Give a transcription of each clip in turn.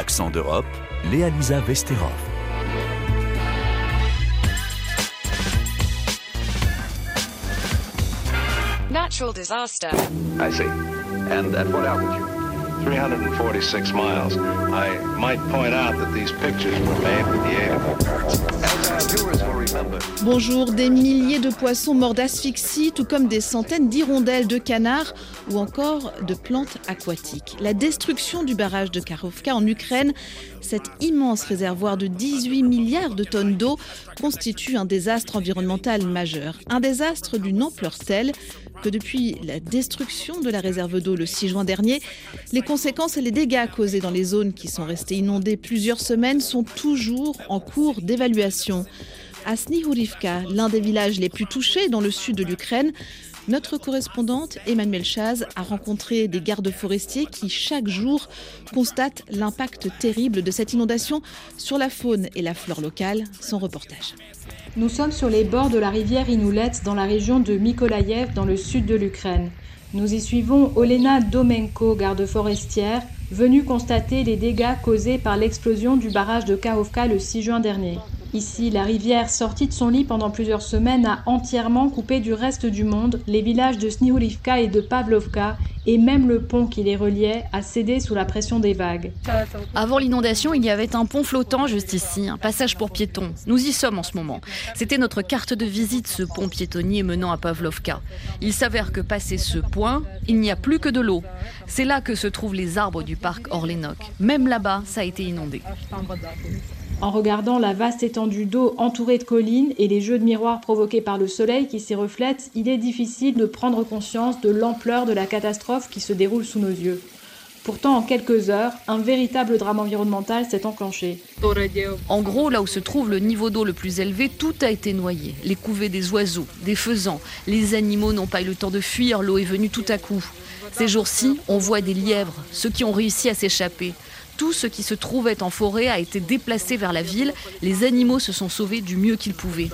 Accent d'Europe, Léa-Lisa Vesterov. Natural disaster. I see. And at what altitude? 346 miles. I might point out that these pictures were made with the aid of As our viewers will remember, Bonjour, des milliers de poissons morts d'asphyxie, tout comme des centaines d'hirondelles, de canards ou encore de plantes aquatiques. La destruction du barrage de Kakhovka en Ukraine, cet immense réservoir de 18 milliards de tonnes d'eau, constitue un désastre environnemental majeur. Un désastre d'une ampleur telle que depuis la destruction de la réserve d'eau le 6 juin dernier, les conséquences et les dégâts causés dans les zones qui sont restées inondées plusieurs semaines sont toujours en cours d'évaluation. À Snihurivka, l'un des villages les plus touchés dans le sud de l'Ukraine, notre correspondante Emmanuelle Chaz a rencontré des gardes forestiers qui, chaque jour, constatent l'impact terrible de cette inondation sur la faune et la flore locale. Son reportage. Nous sommes sur les bords de la rivière Inoulets dans la région de Mykolaïev, dans le sud de l'Ukraine. Nous y suivons Olena Domenko, garde forestière, venue constater les dégâts causés par l'explosion du barrage de Kakhovka le 6 juin dernier. Ici, la rivière, sortie de son lit pendant plusieurs semaines, a entièrement coupé du reste du monde les villages de Snihurivka et de Pavlovka, et même le pont qui les reliait a cédé sous la pression des vagues. Avant l'inondation, il y avait un pont flottant juste ici, un passage pour piétons. Nous y sommes en ce moment. C'était notre carte de visite, ce pont piétonnier menant à Pavlovka. Il s'avère que passé ce point, il n'y a plus que de l'eau. C'est là que se trouvent les arbres du parc Orlénoc. Même là-bas, ça a été inondé. En regardant la vaste étendue d'eau entourée de collines et les jeux de miroirs provoqués par le soleil qui s'y reflète, il est difficile de prendre conscience de l'ampleur de la catastrophe qui se déroule sous nos yeux. Pourtant, en quelques heures, un véritable drame environnemental s'est enclenché. En gros, là où se trouve le niveau d'eau le plus élevé, tout a été noyé. Les couvées des oiseaux, des faisans, les animaux n'ont pas eu le temps de fuir, l'eau est venue tout à coup. Ces jours-ci, on voit des lièvres, ceux qui ont réussi à s'échapper. Tout ce qui se trouvait en forêt a été déplacé vers la ville. Les animaux se sont sauvés du mieux qu'ils pouvaient.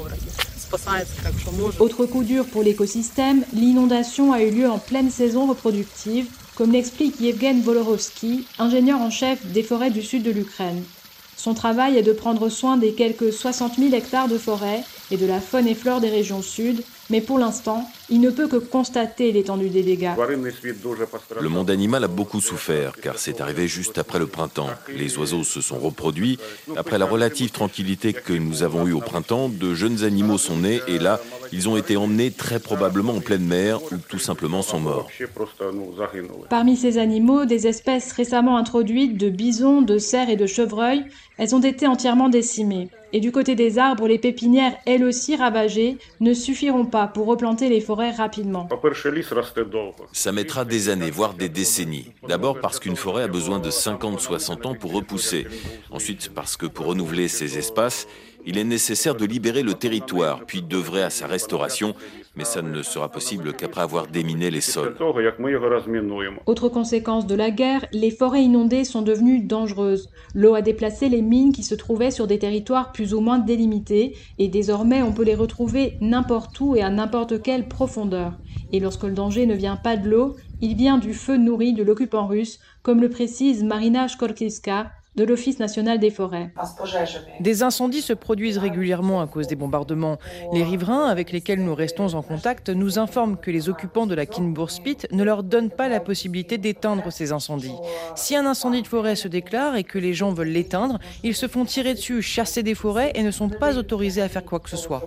Autre coup dur pour l'écosystème, l'inondation a eu lieu en pleine saison reproductive, comme l'explique Yevgen Volorovski, ingénieur en chef des forêts du sud de l'Ukraine. Son travail est de prendre soin des quelques 60 000 hectares de forêt et de la faune et flore des régions sud, mais pour l'instant, il ne peut que constater l'étendue des dégâts. Le monde animal a beaucoup souffert, car c'est arrivé juste après le printemps. Les oiseaux se sont reproduits. Après la relative tranquillité que nous avons eue au printemps, de jeunes animaux sont nés et là, ils ont été emmenés très probablement en pleine mer ou tout simplement sont morts. Parmi ces animaux, des espèces récemment introduites de bisons, de cerfs et de chevreuils, elles ont été entièrement décimées. Et du côté des arbres, les pépinières, elles aussi ravagées, ne suffiront pas pour replanter les forêts rapidement. Ça mettra des années, voire des décennies. D'abord parce qu'une forêt a besoin de 50-60 ans pour repousser. Ensuite parce que pour renouveler ces espaces, il est nécessaire de libérer le territoire, puis d'œuvrer à sa restauration, mais ça ne sera possible qu'après avoir déminé les sols. Autre conséquence de la guerre, les forêts inondées sont devenues dangereuses. L'eau a déplacé les mines qui se trouvaient sur des territoires plus ou moins délimités, et désormais on peut les retrouver n'importe où et à n'importe quelle profondeur. Et lorsque le danger ne vient pas de l'eau, il vient du feu nourri de l'occupant russe, comme le précise Marina Shkorkivska, de l'Office national des forêts. Des incendies se produisent régulièrement à cause des bombardements. Les riverains avec lesquels nous restons en contact nous informent que les occupants de la Kinburspit ne leur donnent pas la possibilité d'éteindre ces incendies. Si un incendie de forêt se déclare et que les gens veulent l'éteindre, ils se font tirer dessus, chasser des forêts et ne sont pas autorisés à faire quoi que ce soit.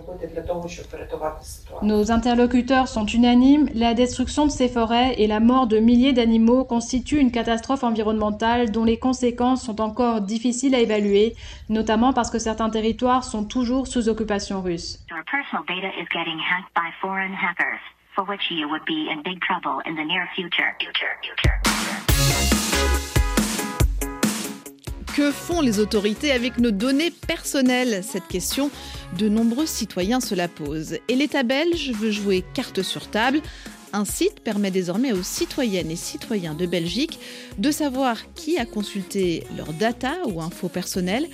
Nos interlocuteurs sont unanimes, la destruction de ces forêts et la mort de milliers d'animaux constituent une catastrophe environnementale dont les conséquences sont encore difficiles à évaluer, notamment parce que certains territoires sont toujours sous occupation russe. Que font les autorités avec nos données personnelles ? Cette question, de nombreux citoyens se la posent. Et l'État belge veut jouer carte sur table. Un site permet désormais aux citoyennes et citoyens de Belgique de savoir qui a consulté leurs data ou infos personnelles.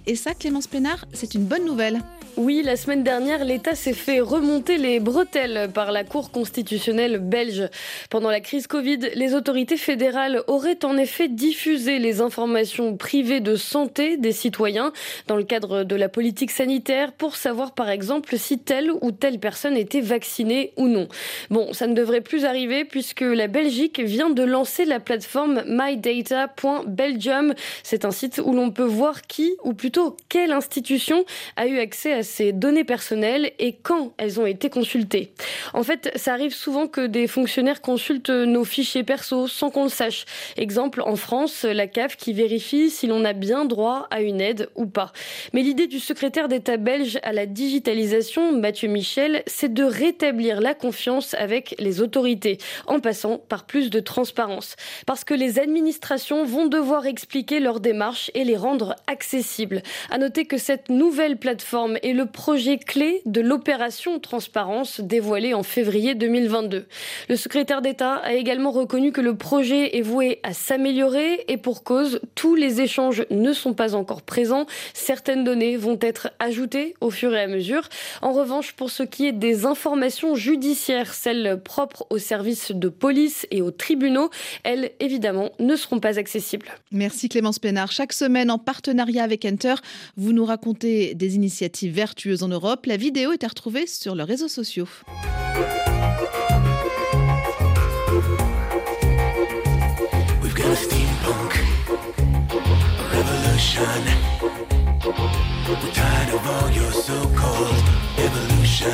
Et ça, Clémence Pénard, c'est une bonne nouvelle. Oui, la semaine dernière, l'État s'est fait remonter les bretelles par la Cour constitutionnelle belge. Pendant la crise Covid, les autorités fédérales auraient en effet diffusé les informations privées de santé des citoyens dans le cadre de la politique sanitaire pour savoir par exemple si telle ou telle personne était vaccinée ou non. Bon, ça ne devrait plus arriver puisque la Belgique vient de lancer la plateforme mydata.belgium. C'est un site où l'on peut voir qui, ou plutôt quelle institution, a eu accès à ces données personnelles et quand elles ont été consultées. En fait, ça arrive souvent que des fonctionnaires consultent nos fichiers perso sans qu'on le sache. Exemple, en France, la CAF qui vérifie si l'on a bien droit à une aide ou pas. Mais l'idée du secrétaire d'État belge à la digitalisation, Mathieu Michel, c'est de rétablir la confiance avec les autorités, en passant par plus de transparence. Parce que les administrations vont devoir expliquer leurs démarches et les rendre accessibles. À noter que cette nouvelle plateforme est le projet clé de l'opération Transparence dévoilée en février 2022. Le secrétaire d'État a également reconnu que le projet est voué à s'améliorer et pour cause, tous les échanges ne sont pas encore présents. Certaines données vont être ajoutées au fur et à mesure. En revanche, pour ce qui est des informations judiciaires, celles propres aux services de police et aux tribunaux, elles, évidemment, ne seront pas accessibles. Merci Clémence Pénard. Chaque semaine, en partenariat avec Enter, vous nous racontez des initiatives vertueuses en Europe. La vidéo est à retrouver sur leurs réseaux sociaux. We've got a steampunk revolution. We're tired of all your so-called evolution.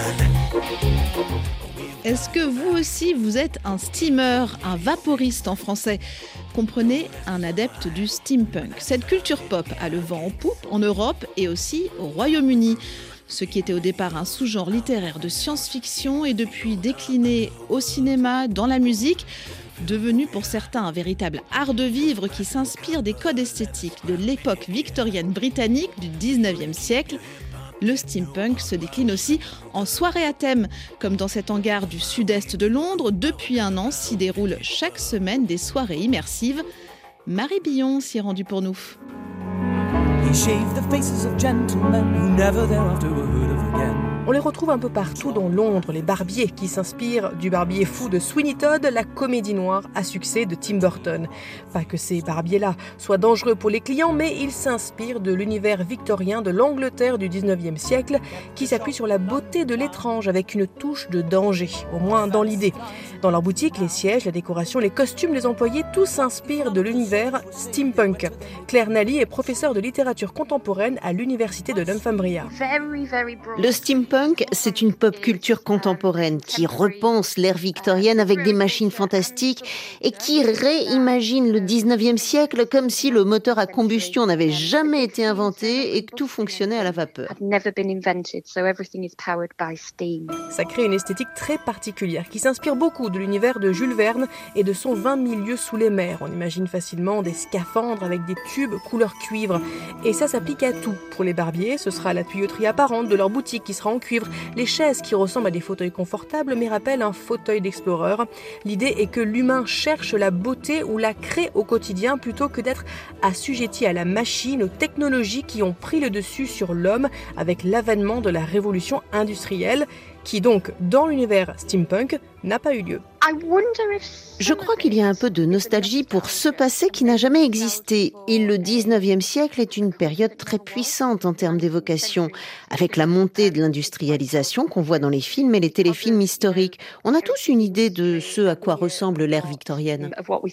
Est-ce que vous aussi, vous êtes un steamer, un vaporiste en français ? Comprenez, un adepte du steampunk. Cette culture pop a le vent en poupe en Europe et aussi au Royaume-Uni. Ce qui était au départ un sous-genre littéraire de science-fiction est depuis décliné au cinéma, dans la musique, devenu pour certains un véritable art de vivre qui s'inspire des codes esthétiques de l'époque victorienne britannique du 19e siècle. Le steampunk se décline aussi en soirée à thème, comme dans cet hangar du sud-est de Londres. Depuis un an s'y déroulent chaque semaine des soirées immersives. Marie Billon s'y est rendue pour nous. On les retrouve un peu partout dans Londres, les barbiers qui s'inspirent du barbier fou de Sweeney Todd, la comédie noire à succès de Tim Burton. Pas que ces barbiers-là soient dangereux pour les clients, mais ils s'inspirent de l'univers victorien de l'Angleterre du 19e siècle qui s'appuie sur la beauté de l'étrange avec une touche de danger, au moins dans l'idée. Dans leur boutique, les sièges, la décoration, les costumes des employés, tout s'inspire de l'univers steampunk. Claire Nally est professeure de littérature contemporaine à l'université de Northumbria. Le steampunk, c'est une pop culture contemporaine qui repense l'ère victorienne avec des machines fantastiques et qui réimagine le 19e siècle comme si le moteur à combustion n'avait jamais été inventé et que tout fonctionnait à la vapeur. Ça crée une esthétique très particulière qui s'inspire beaucoup de l'univers de Jules Verne et de son 20 000 lieues sous les mers. On imagine facilement des scaphandres avec des tubes couleur cuivre. Et ça s'applique à tout. Pour les barbiers, ce sera la tuyauterie apparente de leur boutique qui sera en cuivre, les chaises qui ressemblent à des fauteuils confortables mais rappellent un fauteuil d'explorer. L'idée est que l'humain cherche la beauté ou la crée au quotidien plutôt que d'être assujetti à la machine, aux technologies qui ont pris le dessus sur l'homme avec l'avènement de la révolution industrielle qui donc, dans l'univers steampunk, n'a pas eu lieu. Je crois qu'il y a un peu de nostalgie pour ce passé qui n'a jamais existé. Et le 19e siècle est une période très puissante en termes d'évocation. Avec la montée de l'industrialisation qu'on voit dans les films et les téléfilms historiques, on a tous une idée de ce à quoi ressemble l'ère victorienne.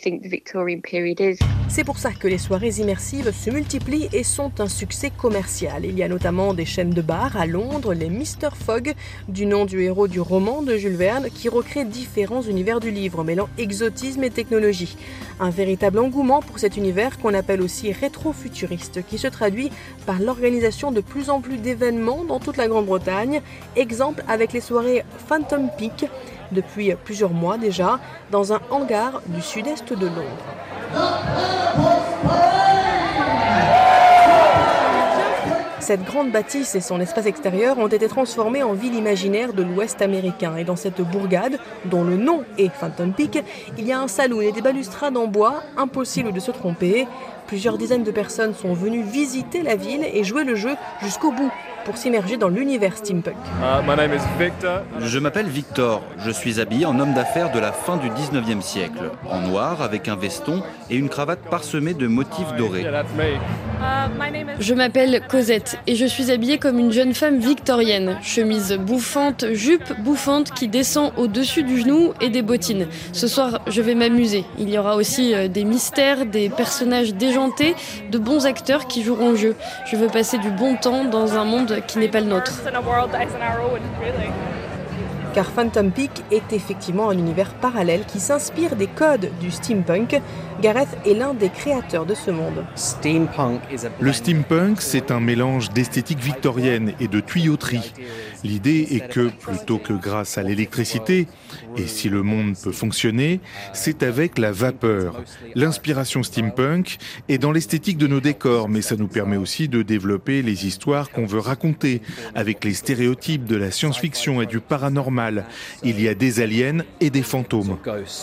C'est pour ça que les soirées immersives se multiplient et sont un succès commercial. Il y a notamment des chaînes de bars à Londres, les Mr. Fogg, du nom du héros du roman de Jules Verne, qui recréent différents univers du livre, mêlant exotisme et technologie. Un véritable engouement pour cet univers qu'on appelle aussi rétro-futuriste, qui se traduit par l'organisation de plus en plus d'événements dans toute la Grande-Bretagne. Exemple avec les soirées Phantom Peak, depuis plusieurs mois déjà, dans un hangar du sud-est de Londres. Cette grande bâtisse et son espace extérieur ont été transformés en ville imaginaire de l'Ouest américain. Et dans cette bourgade, dont le nom est Phantom Peak, il y a un saloon et des balustrades en bois, impossible de se tromper. Plusieurs dizaines de personnes sont venues visiter la ville et jouer le jeu jusqu'au bout pour s'immerger dans l'univers steampunk. Je m'appelle Victor. Je suis habillé en homme d'affaires de la fin du 19e siècle, en noir avec un veston et une cravate parsemée de motifs dorés. Je m'appelle Cosette et je suis habillée comme une jeune femme victorienne. Chemise bouffante, jupe bouffante qui descend au-dessus du genou et des bottines. Ce soir, je vais m'amuser. Il y aura aussi des mystères, des personnages déjantés, de bons acteurs qui joueront le jeu. Je veux passer du bon temps dans un monde qui n'est pas le nôtre. Car Phantom Peak est effectivement un univers parallèle qui s'inspire des codes du steampunk. Gareth est l'un des créateurs de ce monde. Le steampunk, c'est un mélange d'esthétique victorienne et de tuyauterie. L'idée est que, plutôt que grâce à l'électricité, et si le monde peut fonctionner, c'est avec la vapeur. L'inspiration steampunk est dans l'esthétique de nos décors, mais ça nous permet aussi de développer les histoires qu'on veut raconter, avec les stéréotypes de la science-fiction et du paranormal. Il y a des aliens et des fantômes.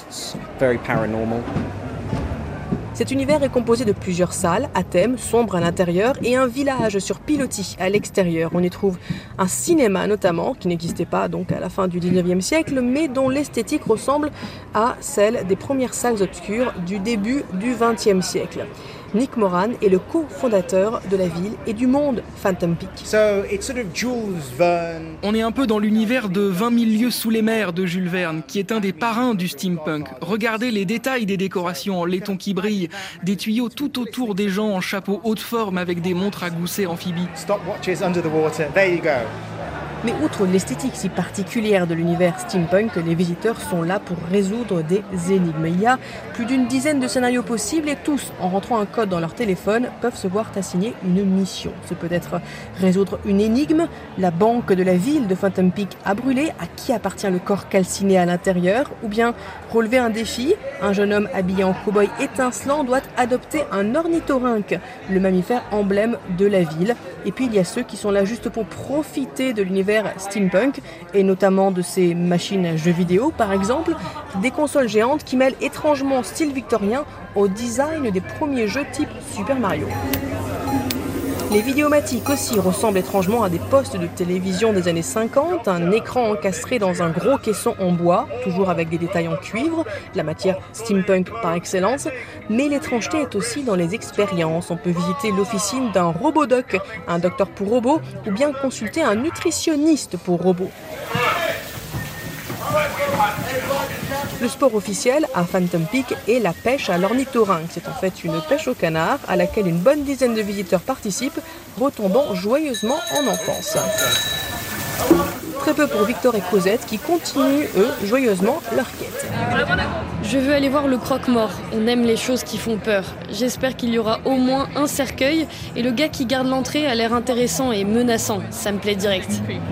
Cet univers est composé de plusieurs salles à thème sombre à l'intérieur et un village sur pilotis à l'extérieur. On y trouve un cinéma notamment, qui n'existait pas donc à la fin du 19e siècle, mais dont l'esthétique ressemble à celle des premières salles obscures du début du 20e siècle. Nick Moran est le cofondateur de la ville et du monde Phantom Peak. On est un peu dans l'univers de 20 000 lieues sous les mers de Jules Verne, qui est un des parrains du steampunk. Regardez les détails des décorations en laiton qui brillent, des tuyaux tout autour des gens en chapeau haute forme avec des montres à gousset amphibies. Mais outre l'esthétique si particulière de l'univers steampunk, les visiteurs sont là pour résoudre des énigmes. Il y a plus d'une dizaine de scénarios possibles et tous, en rentrant un code dans leur téléphone, peuvent se voir assigner une mission. Ce peut être résoudre une énigme, la banque de la ville de Phantom Peak a brûlé, à qui appartient le corps calciné à l'intérieur, ou bien relever un défi, un jeune homme habillé en cow-boy étincelant doit adopter un ornithorynque, le mammifère emblème de la ville. Et puis il y a ceux qui sont là juste pour profiter de l'univers steampunk et notamment de ces machines à jeux vidéo par exemple, des consoles géantes qui mêlent étrangement style victorien au design des premiers jeux type Super Mario. Les vidéomatiques aussi ressemblent étrangement à des postes de télévision des années 50, un écran encastré dans un gros caisson en bois, toujours avec des détails en cuivre, la matière steampunk par excellence, mais l'étrangeté est aussi dans les expériences. On peut visiter l'officine d'un robodoc, un docteur pour robots, ou bien consulter un nutritionniste pour robots. Le sport officiel à Phantom Peak est la pêche à l'ornithorynque. C'est en fait une pêche au canard à laquelle une bonne dizaine de visiteurs participent, retombant joyeusement en enfance. Très peu pour Victor et Cosette qui continuent, eux, joyeusement leur quête. Je veux aller voir le croque-mort. On aime les choses qui font peur. J'espère qu'il y aura au moins un cercueil et le gars qui garde l'entrée a l'air intéressant et menaçant. Ça me plaît direct.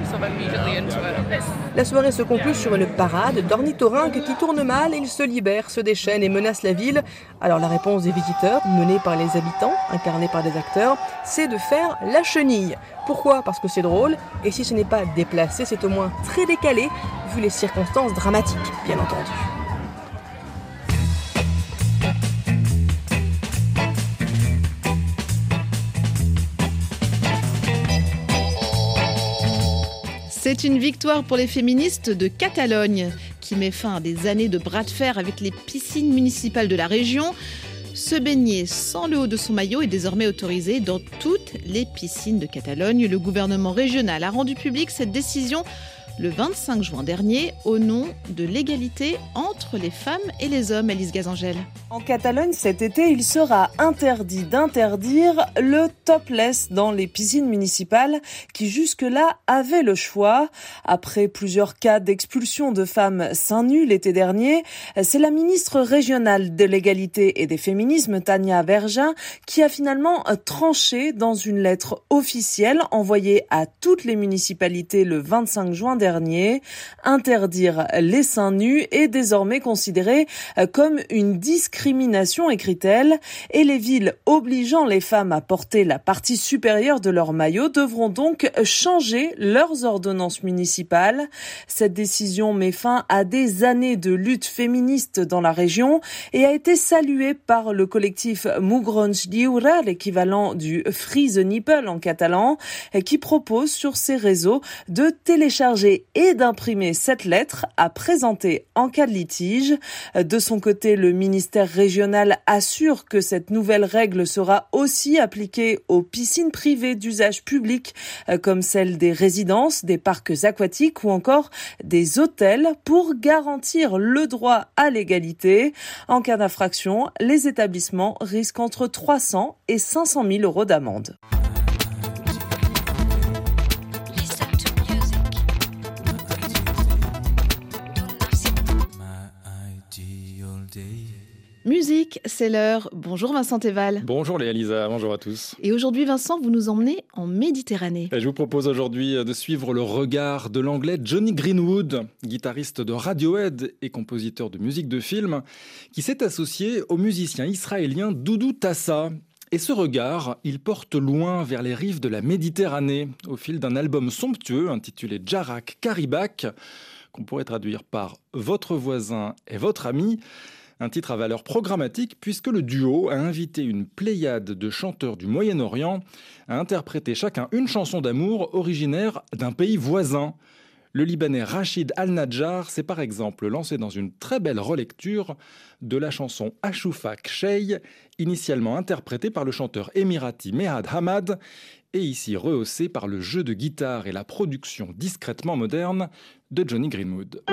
La soirée se conclut sur une parade d'ornithorynques qui tournent mal, ils se libèrent, se déchaînent et menacent la ville. Alors la réponse des visiteurs, menée par les habitants, incarnés par des acteurs, c'est de faire la chenille. Pourquoi ? Parce que c'est drôle, et si ce n'est pas déplacé, c'est au moins très décalé, vu les circonstances dramatiques, bien entendu. C'est une victoire pour les féministes de Catalogne, qui met fin à des années de bras de fer avec les piscines municipales de la région. Se baigner sans le haut de son maillot est désormais autorisé dans toutes les piscines de Catalogne. Le gouvernement régional a rendu public cette décision le 25 juin dernier au nom de l'égalité entre les femmes et les hommes. Alice Gazangel. En Catalogne, cet été, il sera interdit d'interdire le topless dans les piscines municipales qui jusque-là avaient le choix. Après plusieurs cas d'expulsion de femmes seins nus l'été dernier, c'est la ministre régionale de l'égalité et des féminismes, Tania Vergin, qui a finalement tranché dans une lettre officielle envoyée à toutes les municipalités le 25 juin dernier dernier. Interdire les seins nus est désormais considéré comme une discrimination, écrit-elle, et les villes obligeant les femmes à porter la partie supérieure de leur maillot devront donc changer leurs ordonnances municipales. Cette décision met fin à des années de lutte féministe dans la région et a été saluée par le collectif Mugrons Lliure, l'équivalent du Free the Nipple en catalan, qui propose sur ses réseaux de télécharger et d'imprimer cette lettre à présenter en cas de litige. De son côté, le ministère régional assure que cette nouvelle règle sera aussi appliquée aux piscines privées d'usage public, comme celles des résidences, des parcs aquatiques ou encore des hôtels, pour garantir le droit à l'égalité. En cas d'infraction, les établissements risquent entre 300 et 500 000 euros d'amende. Musique, c'est l'heure. Bonjour Vincent Théval. Bonjour Léa Lisa, bonjour à tous. Et aujourd'hui Vincent, vous nous emmenez en Méditerranée. Je vous propose aujourd'hui de suivre le regard de l'anglais Jonny Greenwood, guitariste de Radiohead et compositeur de musique de film, qui s'est associé au musicien israélien Doudou Tassa. Et ce regard, il porte loin vers les rives de la Méditerranée, au fil d'un album somptueux intitulé Jarak Karibak, qu'on pourrait traduire par « Votre voisin et votre ami ». Un titre à valeur programmatique puisque le duo a invité une pléiade de chanteurs du Moyen-Orient à interpréter chacun une chanson d'amour originaire d'un pays voisin. Le Libanais Rachid Al-Najjar s'est par exemple lancé dans une très belle relecture de la chanson Ashoufak Shey, initialement interprétée par le chanteur émirati Mehad Hamad et ici rehaussée par le jeu de guitare et la production discrètement moderne de Jonny Greenwood.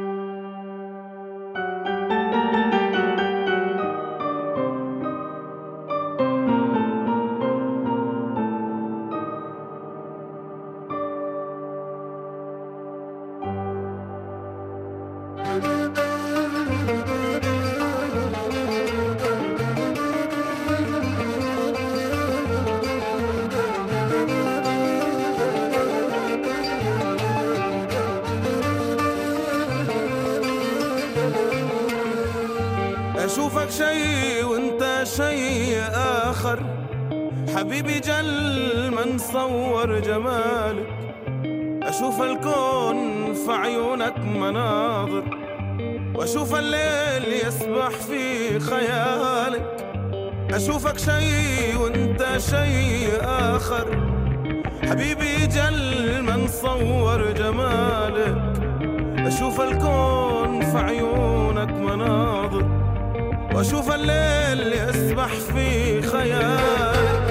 أشوفك شيء وانت شيء آخر حبيبي جل ما نصور جمالك أشوف الكون في عيونك مناظر وأشوف الليل يسبح في خيالك أشوفك شيء وانت شيء آخر حبيبي جل ما نصور جمالك أشوف الكون في عيونك مناظر وأشوف الليل يسبح في خيالك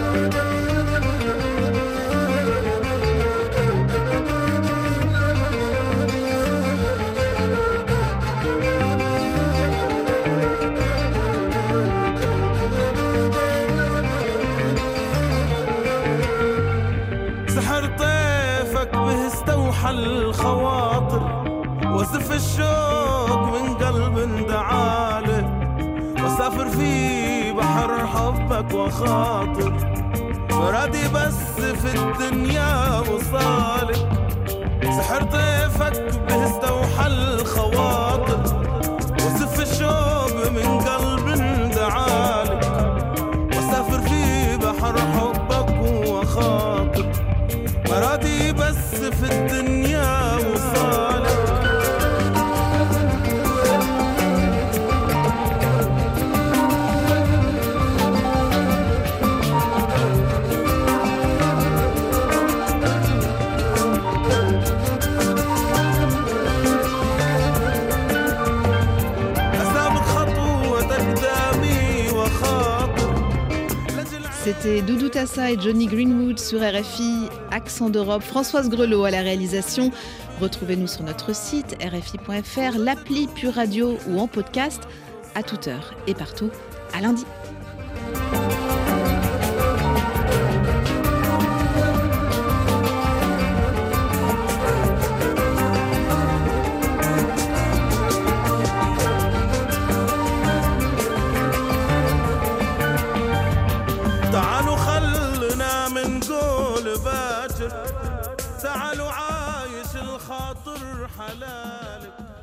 سحر طيفك به استوحى الخواطر وزف الشوق من قلب دعاله وسافر في بحر حبك وخاطر مرادي بس في الدنيا وصالك سحر طيفك به استوحى الخواطر وزف الشوق من قلب دعالك وسافر في بحر حبك وخاطر مرادي بس في الدنيا وصالك C'était Doudou Tassa et Jonny Greenwood sur RFI, Accent d'Europe. Françoise Grelot à la réalisation. Retrouvez-nous sur notre site rfi.fr, l'appli Pure Radio ou en podcast à toute heure et partout. À lundi. تعالوا عايش خاطر حلالك